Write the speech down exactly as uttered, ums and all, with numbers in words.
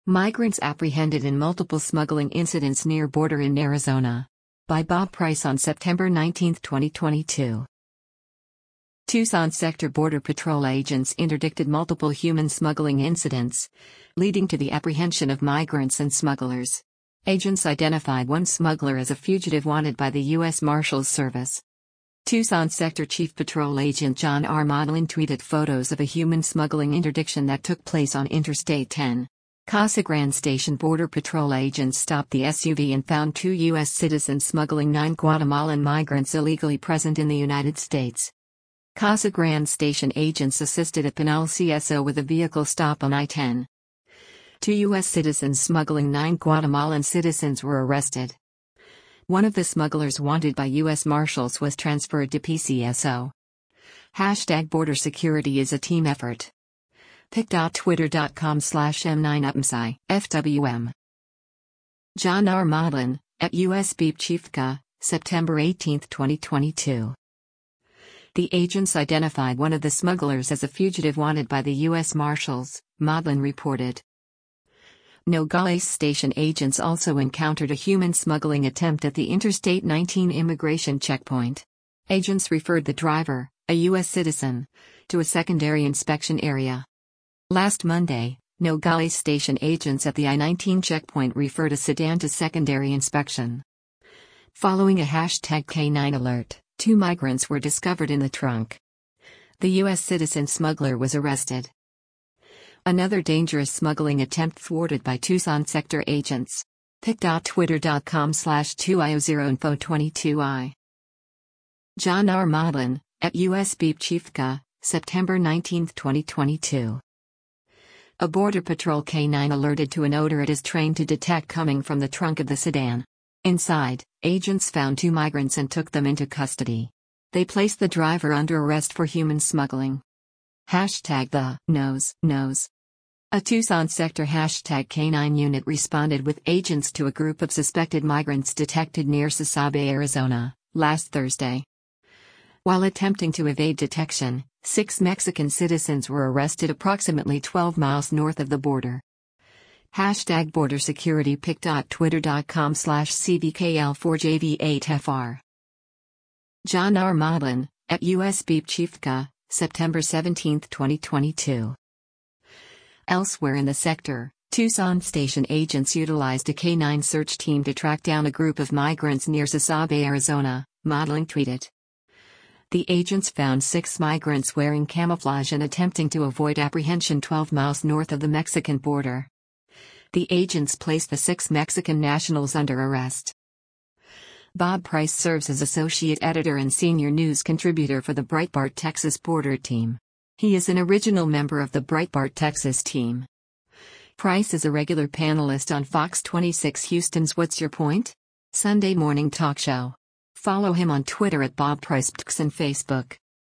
Migrants apprehended in multiple smuggling incidents near border in Arizona. By Bob Price on September nineteenth, twenty twenty-two. Tucson Sector Border Patrol agents interdicted multiple human smuggling incidents, leading to the apprehension of migrants and smugglers. Agents identified one smuggler as a fugitive wanted by the U S Marshals Service. Tucson Sector Chief Patrol Agent John R. Modlin tweeted photos of a human smuggling interdiction that took place on Interstate ten. Casa Grande Station Border Patrol agents stopped the S U V and found two U S citizens smuggling nine Guatemalan migrants illegally present in the United States. Casa Grande Station agents assisted a Pinal C S O with a vehicle stop on I ten. Two U S citizens smuggling nine Guatemalan citizens were arrested. One of the smugglers wanted by U S Marshals was transferred to P C S O. Hashtag border security is a team effort. pic.twitter.com slash m9upmsi, F W M. John R. Modlin, at U S Beep Chiefka, September eighteenth, twenty twenty-two. The agents identified one of the smugglers as a fugitive wanted by the U S Marshals, Modlin reported. Nogales Station agents also encountered a human smuggling attempt at the Interstate nineteen immigration checkpoint. Agents referred the driver, a U S citizen, to a secondary inspection area. Last Monday, Nogales Station agents at the I nineteen checkpoint referred a sedan to secondary inspection. Following a hashtag K nine alert, two migrants were discovered in the trunk. The U S citizen smuggler was arrested. Another dangerous smuggling attempt thwarted by Tucson sector agents. pic.twitter.com slash 2io0info22i. John R. Modlin, at U S Beep Chiefka, September nineteenth, twenty twenty-two. A Border Patrol K nine alerted to an odor it is trained to detect coming from the trunk of the sedan. Inside, agents found two migrants and took them into custody. They placed the driver under arrest for human smuggling. Hashtag the nose knows. A Tucson sector hashtag K nine unit responded with agents to a group of suspected migrants detected near Sasabe, Arizona, last Thursday. While attempting to evade detection, six Mexican citizens were arrested approximately twelve miles north of the border. Hashtag border security pic.twitter.com slash cbkl4jv8fr. John R. Modlin, at U S Beep Chiefka, September seventeenth, twenty twenty-two. Elsewhere in the sector, Tucson station agents utilized a K nine search team to track down a group of migrants near Sasabe, Arizona, Modlin tweeted. The agents found six migrants wearing camouflage and attempting to avoid apprehension twelve miles north of the Mexican border. The agents placed the six Mexican nationals under arrest. Bob Price serves as associate editor and senior news contributor for the Breitbart Texas border team. He is an original member of the Breitbart Texas team. Price is a regular panelist on Fox twenty-six Houston's What's Your Point? Sunday morning talk show. Follow him on Twitter at Bob Price and Facebook.